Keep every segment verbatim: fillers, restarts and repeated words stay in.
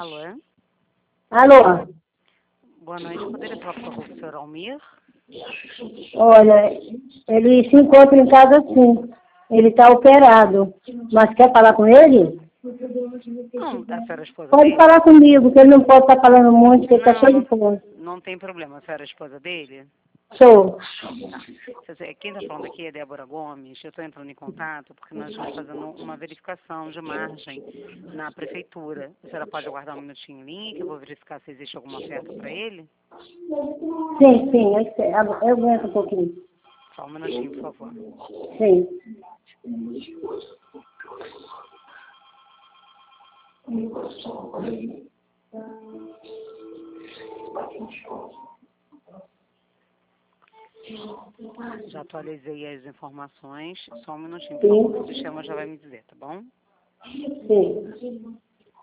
Alô? Alô? Boa noite. Poderia falar, por favor, com o senhor Almir? Olha, ele se encontra em casa sim. Ele está operado. Mas quer falar com ele? Não, a senhora é esposa Pode dele? falar comigo, porque ele não pode estar falando muito, porque ele está Não, cheio não, de fome. não tem problema. A senhora é esposa dele? Sou. Tá. Quem está falando aqui é Débora Gomes. Eu estou entrando em contato porque nós estamos fazendo uma verificação de margem na prefeitura. A senhora pode aguardar um minutinho em linha que eu vou verificar se existe alguma oferta para ele? Sim, sim, eu, sei. eu aguento um pouquinho. Só um minutinho, por favor. Sim. Já atualizei as informações. Só um minutinho, por favor. O sistema já vai me dizer, tá bom? Sim.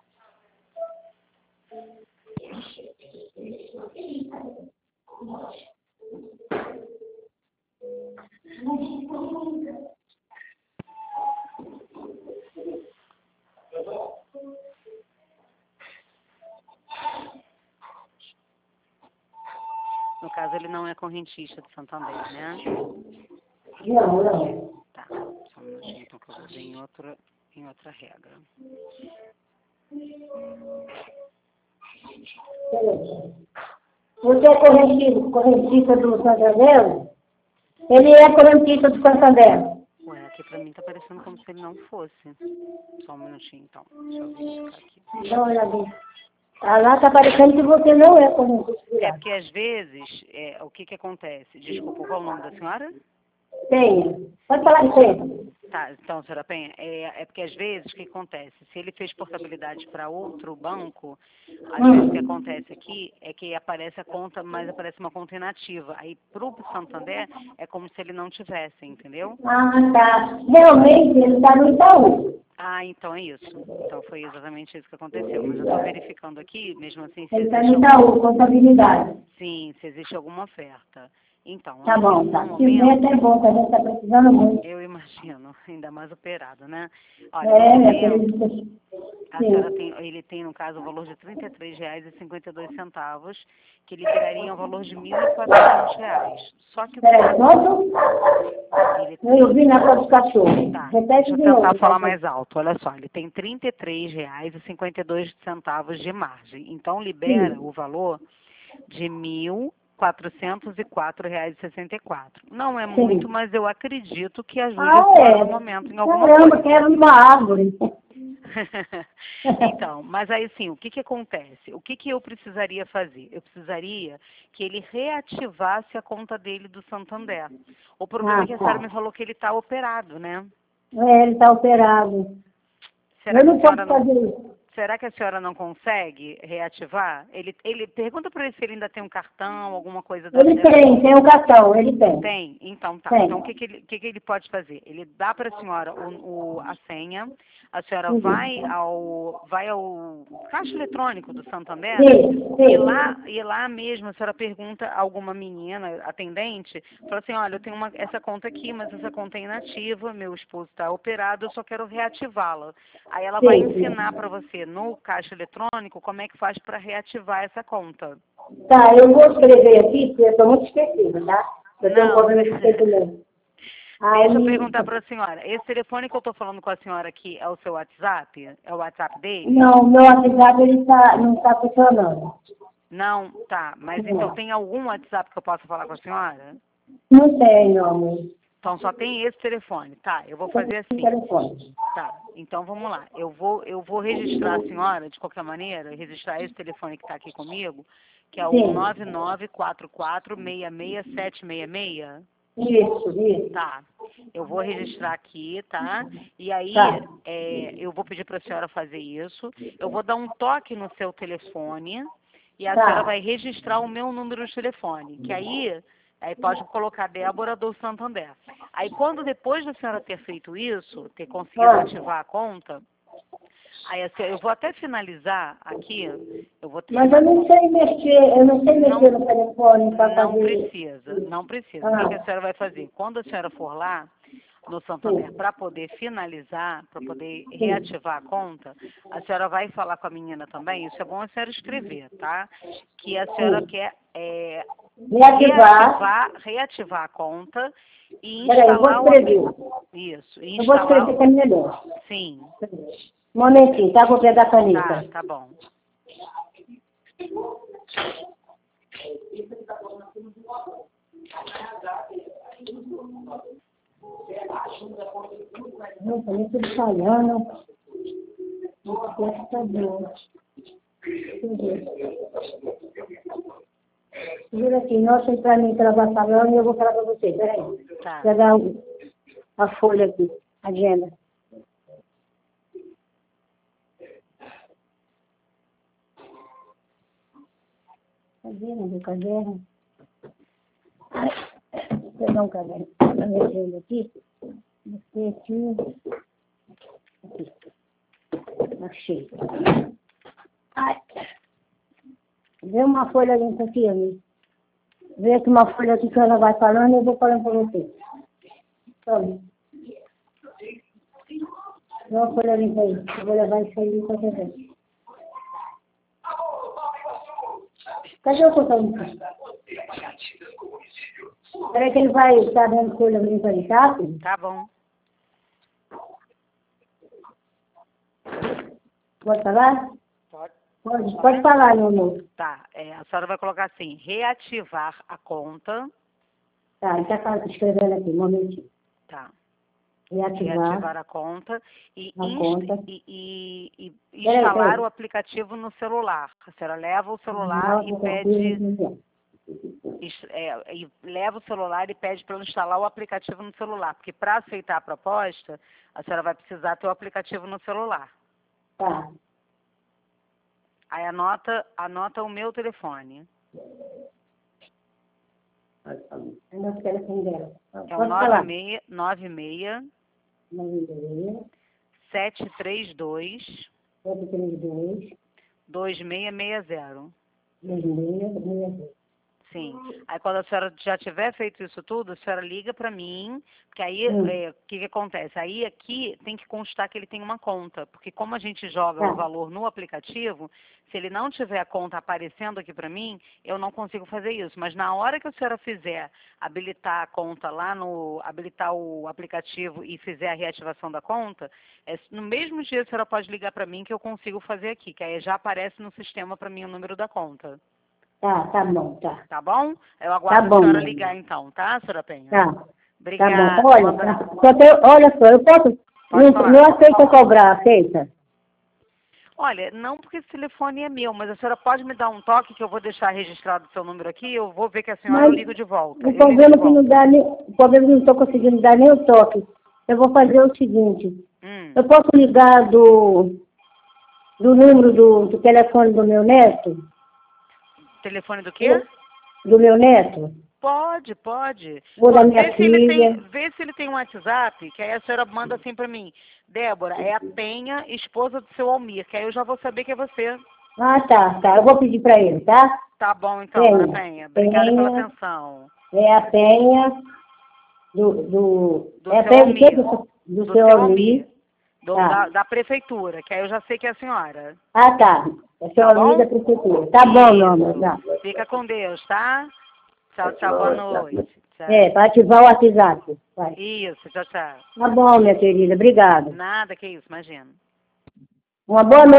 No caso, ele não é correntista de Santander, né? Não, não. Tá. Só um minutinho, então, que eu vou ver em outra, em outra regra. Você é correntista, correntista do Santander? Ele é correntista do Santander. Ué, aqui pra mim tá parecendo como se ele não fosse. Só um minutinho, então. Deixa eu verificar aqui. Dá uma olhadinha. Ah, lá está parecendo que você não é correntista. É porque, às vezes, é, o que que acontece? Desculpa, qual é o nome da senhora? Penha. Pode falar de Penha. Tá, então, senhora Penha, é, é porque, às vezes, o que acontece? Se ele fez portabilidade para outro banco, às vezes o que acontece aqui é que aparece a conta, mas aparece uma conta inativa. Aí, pro Santander, é como se ele não tivesse, entendeu? Ah, tá. Realmente ele está no Itaú. Ah, então é isso. Então foi exatamente isso que aconteceu. Mas eu estou verificando aqui, mesmo assim, se Ele está existe no algum... Itaú, contabilidade. Sim, se existe alguma oferta. Então, Tá bom, no tá. Se momento, vê, é bom, que a gente está precisando muito. eu imagino, ainda mais operado, né? Olha, no É, momento, aquele... a Sim. senhora tem, ele tem, no caso, o valor de trinta e três reais e cinquenta e dois centavos, que liberaria o valor de mil e quatrocentos reais. Só que o que Peraí, quanto? ele Eu vi na foto do cachorro. Tá, Repete deixa eu de tentar novo. falar Tá? mais alto. Olha só, ele tem trinta e três reais e cinquenta e dois centavos de margem. Então, libera Sim. o valor de mil quatrocentos e quatro reais e sessenta e quatro. Não é muito, Sim. mas eu acredito que ajude Ah, a senhora é. no momento em alguma Caramba, coisa. quero uma árvore. Então, mas aí sim, o que que acontece? O que que eu precisaria fazer? Eu precisaria que ele reativasse a conta dele do Santander. O problema Ah, é que a senhora tá. me falou que ele está operado, né? É, ele está operado. Será Eu que a não posso senhora não, fazer isso. será que a senhora não consegue reativar? Ele, ele pergunta para ele se ele ainda tem um cartão, alguma coisa da, Ele dessa. tem, tem um cartão, ele tem. Tem? Então tá. Tem. Então o que, que, ele, o que, que ele pode fazer? Ele dá para a senhora o, o- a senha, a senhora Uhum. vai ao, vai ao caixa eletrônico do Santander Sim, e sim. lá, e lá mesmo a senhora pergunta a alguma menina, atendente, fala assim, olha, eu tenho uma, essa conta aqui, mas essa conta é inativa, meu esposo está operado, eu só quero reativá-la. Aí ela vai Sim, sim. ensinar para você no caixa eletrônico como é que faz para reativar essa conta. Tá, eu vou escrever aqui, porque eu estou muito esquecida, tá? Eu tenho um Não. problema de esquecimento. Deixa eu Aí, perguntar para a senhora. Esse telefone que eu estou falando com a senhora aqui é o seu WhatsApp? É o WhatsApp dele? não, meu WhatsApp ele tá, não está funcionando. Não? Tá. Mas então Não, tem algum WhatsApp que eu possa falar com a senhora? não tenho, amor. Então só tem esse telefone. Tá, eu vou Tem fazer um assim. telefone. Tá, então vamos lá. Eu vou, eu vou registrar a senhora, de qualquer maneira, registrar esse telefone que está aqui comigo, que é o Sim, nove nove quatro quatro seis seis sete seis seis. isso, isso. Tá, eu vou registrar aqui, tá? E aí, Tá, é, eu vou pedir para a senhora fazer isso. Eu vou dar um toque no seu telefone e a senhora tá. vai registrar o meu número de telefone, que aí, aí pode colocar Débora do Santander. Aí, quando depois da senhora ter feito isso, ter conseguido Ah, ativar a conta, aí a senhora- eu vou até finalizar aqui, eu vou mas eu não sei mexer, eu não sei mexer não, no telefone para não fazer. precisa, não precisa. O que que a Ah, senhora vai fazer? Quando a senhora for lá, no Santander para poder finalizar, para poder reativar a conta, a senhora vai falar com a menina também, isso é bom a senhora escrever, tá? Que a senhora Sim. quer é, Reativar. reativar, reativar a conta e Peraí, eu vou instalar o... escrever. Isso, e Eu vou instalar... escrever que é melhor. Sim. Um momentinho, tá? Vou pegar a Tá, caneta. tá bom. Não, também tudo falhando. Nossa, tá bom. Deixa eu ver. Segura aqui, nossa, pra mim que ela vai falando e eu vou falar pra você. Peraí. Tá. Pegar a folha aqui, a agenda. Cadê, meu caderno? Pegar um caderno. A legenda aqui. Aqui, aqui. Aqui. Achei. Ai. Vê uma folha limpa aqui, amigo. Vê aqui uma folha aqui que ela vai falando e eu vou falando pra você. Tome. Vê uma folha limpa aí. Eu vou levar isso aí pra você. Cadê o contador? Peraí que ele vai estar dando folha limpa aí, tá? Tá bom. Pode falar? Pode. Pode, pode falar, meu amor. Tá, é, a senhora vai colocar assim, reativar a conta. Tá, ele tá escrevendo aqui, um momentinho. Tá. Reativar, Reativar a conta e, a inst- conta. e, e- e Peraí, instalar peraí. o aplicativo no celular. A senhora leva o celular Não, e não, pede, não. is- é, e leva o celular e pede para instalar o aplicativo no celular, porque para aceitar a proposta, a senhora vai precisar ter o aplicativo no celular. Tá. Aí anota, anota o meu telefone. Eu não quero telefone dela. É o Pode falar. nove seis nove seis sete três dois sete três dois, dois seis seis zero. dois seis seis zero. Sim. Aí quando a senhora já tiver feito isso tudo, a senhora liga para mim, porque aí Hum. é, o que, que acontece? Aí aqui tem que constar que ele tem uma conta, porque como a gente joga Tá. o valor no aplicativo, se ele não tiver a conta aparecendo aqui para mim, eu não consigo fazer isso. Mas na hora que a senhora fizer habilitar a conta lá no, habilitar o aplicativo e fizer a reativação da conta, é, no mesmo dia a senhora pode ligar para mim que eu consigo fazer aqui, que aí já aparece no sistema para mim o número da conta. Tá, tá bom, tá. Tá bom? Eu aguardo Tá bom, a senhora meu ligar então, tá, senhora Penha? Tá. Tá Obrigada. bom. Um Olha, abraço. só que eu- olha só, eu posso. Pode Não, falar. não aceita cobrar, aceita? Olha, não porque esse telefone é meu, mas a senhora pode me dar um toque que eu vou deixar registrado o seu número aqui, eu vou ver que a senhora eu Mas ligo de volta. o Eu ligo problema de é que não volta. dá nem. O problema é que não estou conseguindo dar nem o toque. Eu vou fazer o seguinte. Hum. Eu posso ligar do, do número do, do telefone do meu neto? Telefone do quê? Do meu neto? Pode, pode. Ou da Ó, minha vê se ele filha? tem, vê se ele tem um WhatsApp, que aí a senhora manda assim pra mim. Débora, é a Penha, esposa do seu Almir, que aí eu já vou saber que é você. Ah, tá, tá. Eu vou pedir para ele, tá? Tá bom então, Penha. dona Penha. Obrigada Penha. pela atenção. É a Penha do... do, Do é a seu Penha de quê? Almir. Do, do Do seu seu Almir. Almir. Do- Tá. da, da prefeitura, que aí eu já sei que é a senhora. Ah, tá. É seu Tá Almir bom? da prefeitura. Tá bom, meu amor. Isso. Tá. Fica com Deus, tá? Tchau, tchau, boa noite. Tchau. É, para ativar o WhatsApp. Vai. Isso, tchau, tchau. Tá bom, minha querida. Obrigada. Nada, que isso, imagina. Uma boa noite.